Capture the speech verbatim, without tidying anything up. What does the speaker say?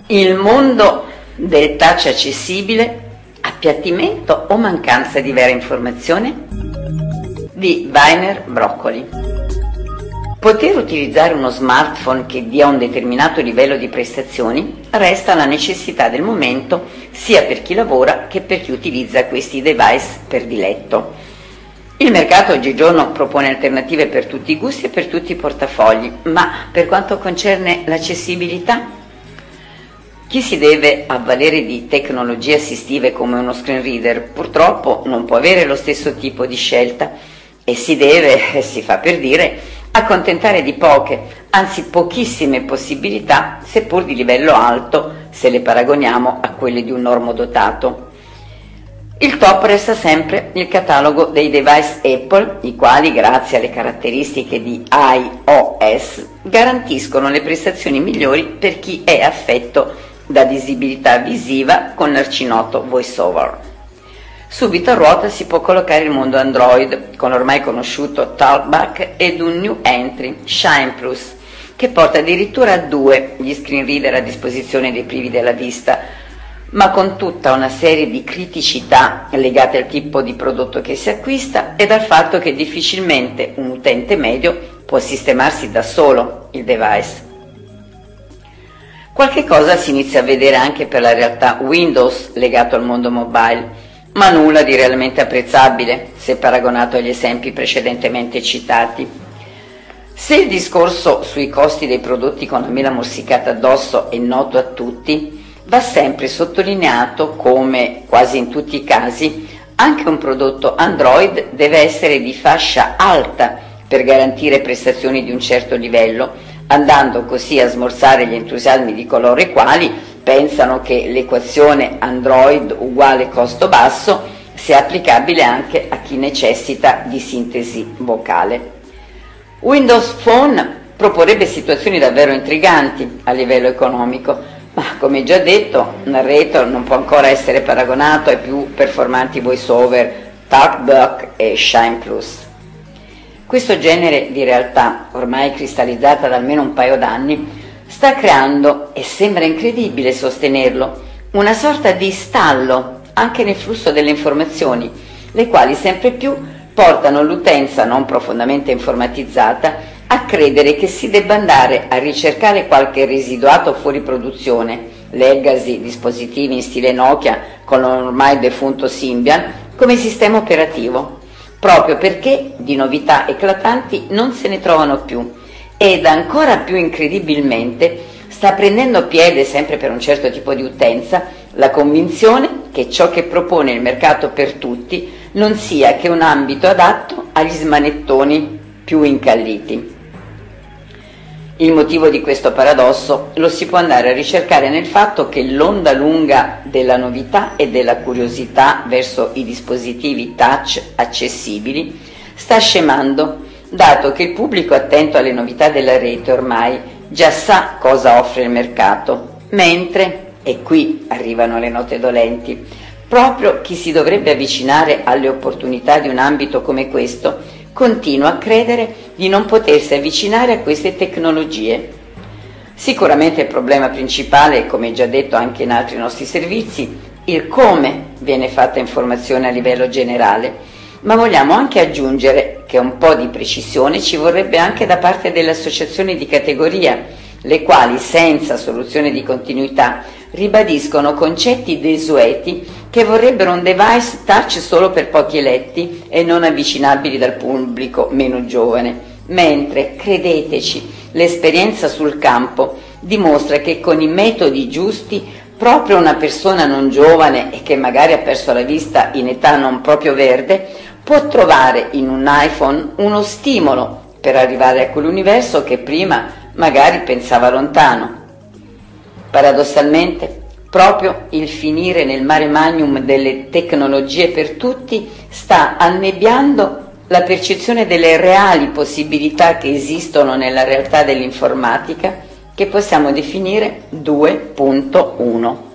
Il mondo del touch accessibile, appiattimento o mancanza di vera informazione? Di Weiner Broccoli. Poter utilizzare uno smartphone che dia un determinato livello di prestazioni resta la necessità del momento sia per chi lavora che per chi utilizza questi device per diletto. Il mercato oggigiorno propone alternative per tutti i gusti e per tutti i portafogli, ma per quanto concerne l'accessibilità, chi si deve avvalere di tecnologie assistive come uno screen reader purtroppo non può avere lo stesso tipo di scelta e si deve, si fa per dire, accontentare di poche, anzi pochissime possibilità, seppur di livello alto se le paragoniamo a quelle di un normodotato. Il top resta sempre il catalogo dei device Apple, i quali, grazie alle caratteristiche di iOS, garantiscono le prestazioni migliori per chi è affetto da disabilità visiva con l'arcinoto VoiceOver. Subito a ruota si può collocare il mondo Android, con l'ormai conosciuto Talkback ed un new entry, Shine Plus, che porta addirittura a due gli screen reader a disposizione dei privi della vista, ma con tutta una serie di criticità legate al tipo di prodotto che si acquista e dal fatto che difficilmente un utente medio può sistemarsi da solo il device. Qualche cosa si inizia a vedere anche per la realtà Windows legato al mondo mobile, ma nulla di realmente apprezzabile se paragonato agli esempi precedentemente citati. Se il discorso sui costi dei prodotti con la mela morsicata addosso è noto a tutti, va sempre sottolineato come, quasi in tutti i casi, anche un prodotto Android deve essere di fascia alta per garantire prestazioni di un certo livello, andando così a smorzare gli entusiasmi di coloro i quali pensano che l'equazione Android uguale costo basso sia applicabile anche a chi necessita di sintesi vocale. Windows Phone proporrebbe situazioni davvero intriganti a livello economico, ma come già detto, Narrator non può ancora essere paragonato ai più performanti voiceover Talkback e Shine Plus. Questo genere di realtà, ormai cristallizzata da almeno un paio d'anni, sta creando, e sembra incredibile sostenerlo, una sorta di stallo anche nel flusso delle informazioni, le quali sempre più portano l'utenza non profondamente informatizzata a credere che si debba andare a ricercare qualche residuato fuori produzione, leggasi dispositivi in stile Nokia con l'ormai defunto Symbian come sistema operativo, proprio perché di novità eclatanti non se ne trovano più ed ancora più incredibilmente sta prendendo piede, sempre per un certo tipo di utenza, la convinzione che ciò che propone il mercato per tutti non sia che un ambito adatto agli smanettoni più incalliti. Il motivo di questo paradosso lo si può andare a ricercare nel fatto che l'onda lunga della novità e della curiosità verso i dispositivi touch accessibili sta scemando, dato che il pubblico attento alle novità della rete ormai già sa cosa offre il mercato, mentre, e qui arrivano le note dolenti, proprio chi si dovrebbe avvicinare alle opportunità di un ambito come questo continua a credere di non potersi avvicinare a queste tecnologie. Sicuramente il problema principale, come già detto anche in altri nostri servizi, il come viene fatta informazione a livello generale, ma vogliamo anche aggiungere che un po' di precisione ci vorrebbe anche da parte delle associazioni di categoria, le quali senza soluzione di continuità ribadiscono concetti desueti che vorrebbero un device touch solo per pochi eletti e non avvicinabili dal pubblico meno giovane, mentre, credeteci, l'esperienza sul campo dimostra che con i metodi giusti proprio una persona non giovane e che magari ha perso la vista in età non proprio verde può trovare in un iPhone uno stimolo per arrivare a quell'universo che prima magari pensava lontano. Paradossalmente, proprio il finire nel mare magnum delle tecnologie per tutti sta annebbiando la percezione delle reali possibilità che esistono nella realtà dell'informatica, che possiamo definire due punto uno.